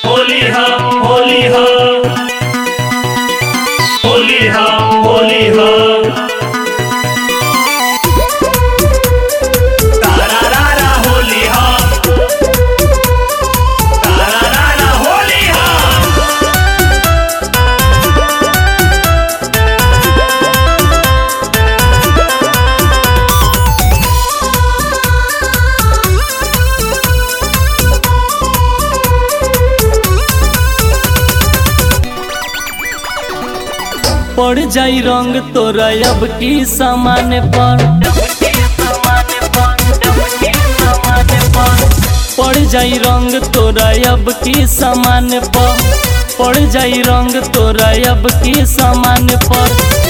होली हा होली हा होली हा होली हा तारारारा होली हा तारारारा होली हा। पड़ जाई रंग तोरा अब की सामान पर पड़ जाई रंग तोरा अब की सामान पर पड़ जाई रंग तोरा अब की सामान पर